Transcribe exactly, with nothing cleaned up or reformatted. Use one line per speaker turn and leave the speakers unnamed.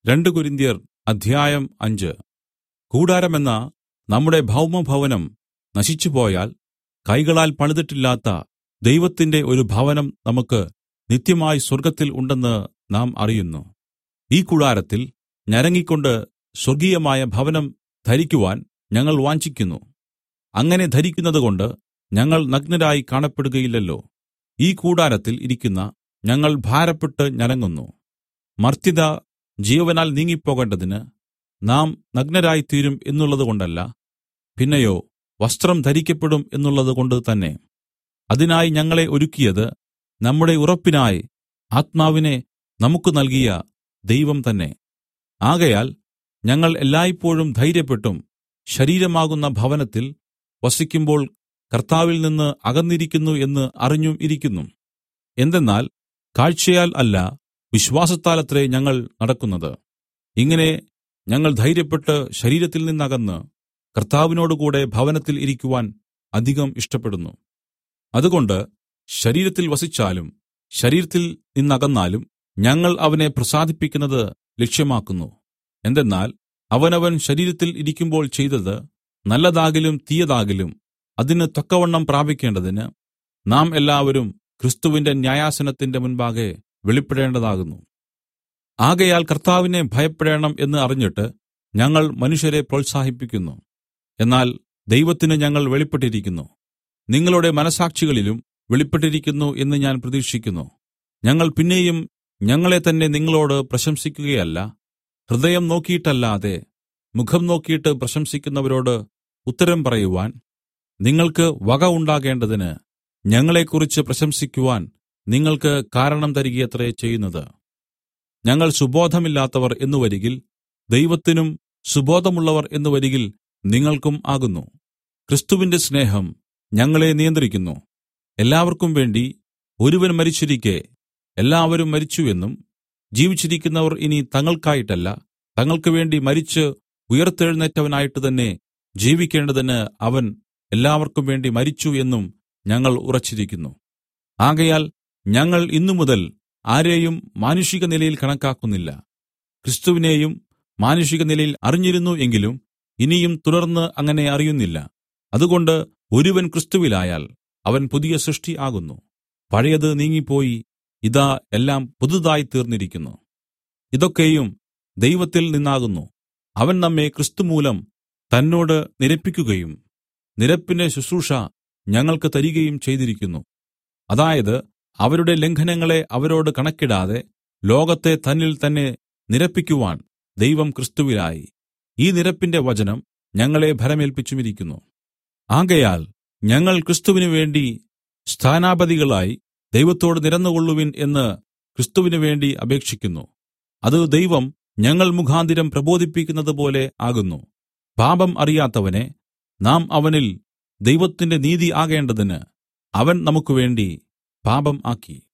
രണ്ട് കൊരിന്ത്യർ അധ്യായം അഞ്ച്. കൂടാരമെന്ന നമ്മുടെ ഭൗമഭവനം നശിച്ചുപോയാൽ കൈകളാൽ പണിതിട്ടില്ലാത്ത ദൈവത്തിന്റെ ഒരു ഭവനം നമുക്ക് നിത്യമായി സ്വർഗ്ഗത്തിൽ ഉണ്ടെന്ന് നാം അറിയുന്നു. ഈ കൂടാരത്തിൽ ഞരങ്ങിക്കൊണ്ട് സ്വർഗ്ഗീയമായ ഭവനം ധരിക്കുവാൻ ഞങ്ങൾ വാഞ്ചിക്കുന്നു. അങ്ങനെ ധരിക്കുന്നതുകൊണ്ട് ഞങ്ങൾ നഗ്നരായി കാണപ്പെടുകയില്ലല്ലോ. ഈ കൂടാരത്തിൽ ഇരിക്കുന്ന ഞങ്ങൾ ഭാരപ്പെട്ട് ഞരങ്ങുന്നു. മർത്യത ജീവനാൽ നീങ്ങിപ്പോകേണ്ടതിന് നാം നഗ്നരായിത്തീരും എന്നുള്ളതുകൊണ്ടല്ല, പിന്നെയോ വസ്ത്രം ധരിക്കപ്പെടും എന്നുള്ളതുകൊണ്ട് തന്നെ. അതിനായി ഞങ്ങളെ ഒരുക്കിയത് നമ്മുടെ ഉറപ്പിനായി ആത്മാവിനെ നമുക്ക് നൽകിയ ദൈവം തന്നെ. ആകയാൽ ഞങ്ങൾ എല്ലായ്പോഴും ധൈര്യപ്പെട്ടും ശരീരമാകുന്ന ഭവനത്തിൽ വസിക്കുമ്പോൾ കർത്താവിൽ നിന്ന് അകന്നിരിക്കുന്നു എന്ന് അറിഞ്ഞും ഇരിക്കുന്നു. എന്തെന്നാൽ കാഴ്ചയാൽ അല്ല, വിശ്വാസത്താലത്രേ ഞങ്ങൾ നടക്കുന്നത്. ഇങ്ങനെ ഞങ്ങൾ ധൈര്യപ്പെട്ട് ശരീരത്തിൽ നിന്നകന്ന് കർത്താവിനോടുകൂടെ ഭവനത്തിൽ ഇരിക്കുവാൻ അധികം ഇഷ്ടപ്പെടുന്നു. അതുകൊണ്ട് ശരീരത്തിൽ വസിച്ചാലും ശരീരത്തിൽ നിന്നകന്നാലും ഞങ്ങൾ അവനെ പ്രസാദിപ്പിക്കുന്നത് ലക്ഷ്യമാക്കുന്നു. എന്തെന്നാൽ അവനവൻ ശരീരത്തിൽ ഇരിക്കുമ്പോൾ ചെയ്തത് നല്ലതാകിലും തീയതാകിലും അതിന് തക്കവണ്ണം പ്രാപിക്കേണ്ടതിന് നാം എല്ലാവരും ക്രിസ്തുവിന്റെ ന്യായാസനത്തിന്റെ മുൻപാകെ വെളിപ്പെടേണ്ടതാകുന്നു. ആകയാൽ കർത്താവിനെ ഭയപ്പെടേണം എന്ന് അറിഞ്ഞിട്ട് ഞങ്ങൾ മനുഷ്യരെ പ്രോത്സാഹിപ്പിക്കുന്നു. എന്നാൽ ദൈവത്തിന് ഞങ്ങൾ വെളിപ്പെട്ടിരിക്കുന്നു, നിങ്ങളുടെ മനസ്സാക്ഷികളിലും വെളിപ്പെട്ടിരിക്കുന്നു എന്ന് ഞാൻ പ്രതീക്ഷിക്കുന്നു. ഞങ്ങൾ പിന്നെയും ഞങ്ങളെ തന്നെ നിങ്ങളോട് പ്രശംസിക്കുകയല്ല, ഹൃദയം നോക്കിയിട്ടല്ലാതെ മുഖം നോക്കിയിട്ട് പ്രശംസിക്കുന്നവരോട് ഉത്തരം പറയുവാൻ നിങ്ങൾക്ക് വക ഉണ്ടാകേണ്ടതിന് ഞങ്ങളെക്കുറിച്ച് പ്രശംസിക്കുവാൻ നിങ്ങൾക്ക് കാരണം തരികയത്രേ ചെയ്യുന്നത്. ഞങ്ങൾ സുബോധമില്ലാത്തവർ എന്നു വരികിൽ ദൈവത്തിനും സുബോധമുള്ളവർ എന്നു വരികിൽ നിങ്ങൾക്കും ആകുന്നു. ക്രിസ്തുവിന്റെ സ്നേഹം ഞങ്ങളെ നിയന്ത്രിക്കുന്നു. എല്ലാവർക്കും വേണ്ടി ഒരുവൻ മരിച്ചിരിക്കെ എല്ലാവരും മരിച്ചു എന്നും, ജീവിച്ചിരിക്കുന്നവർ ഇനി തങ്ങൾക്കായിട്ടല്ല തങ്ങൾക്ക് വേണ്ടി മരിച്ച് ഉയിർത്തെഴുന്നേറ്റവനായിട്ട് തന്നെ ജീവിക്കേണ്ടതിന് അവൻ എല്ലാവർക്കും വേണ്ടി മരിച്ചു എന്നും ഞങ്ങൾ ഉറച്ചിരിക്കുന്നു. ആകയാൽ ഞങ്ങൾ ഇന്നുമുതൽ ആരെയും മാനുഷിക നിലയിൽ കണക്കാക്കുന്നില്ല. ക്രിസ്തുവിനെയും മാനുഷിക നിലയിൽ അറിഞ്ഞിരുന്നു എങ്കിലും ഇനിയും തുടർന്ന് അങ്ങനെ അറിയുന്നില്ല. അതുകൊണ്ട് ഒരുവൻ ക്രിസ്തുവിലായാൽ അവൻ പുതിയ സൃഷ്ടി ആകുന്നു. പഴയത് നീങ്ങിപ്പോയി, ഇതാ എല്ലാം പുതുതായി തീർന്നിരിക്കുന്നു. ഇതൊക്കെയും ദൈവത്തിൽ നിന്നാകുന്നു. അവൻ നമ്മെ ക്രിസ്തുമൂലം തന്നോട് നിരപ്പിക്കുകയും നിരപ്പിന്റെ ശുശ്രൂഷ ഞങ്ങൾക്ക് തരികയും ചെയ്തിരിക്കുന്നു. അതായത് അവരുടെ ലംഘനങ്ങളെ അവരോട് കണക്കിടാതെ ലോകത്തെ തന്നിൽ തന്നെ നിരപ്പിക്കുവാൻ ദൈവം ക്രിസ്തുവിലായി ഈ നിരപ്പിന്റെ വചനം ഞങ്ങളെ ഭരമേൽപ്പിച്ചുമിരിക്കുന്നു. ആകയാൽ ഞങ്ങൾ ക്രിസ്തുവിന് വേണ്ടി സ്ഥാനാപതികളായി ദൈവത്തോട് നിരന്നുകൊള്ളുവിൻ എന്ന് ക്രിസ്തുവിന് വേണ്ടി അപേക്ഷിക്കുന്നു. അത് ദൈവം ഞങ്ങൾ മുഖാന്തരം പ്രബോധിപ്പിക്കുന്നതുപോലെ ആകുന്നു. പാപം അറിയാത്തവനെ നാം അവനിൽ ദൈവത്തിന്റെ നീതി ആകേണ്ടതിന് അവൻ നമുക്ക് വേണ്ടി പാപം ആക്കി.